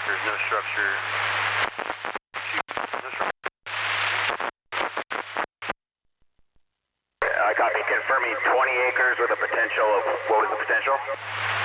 acres, no structure. I copy, confirming 20 acres with a potential of, what was the potential?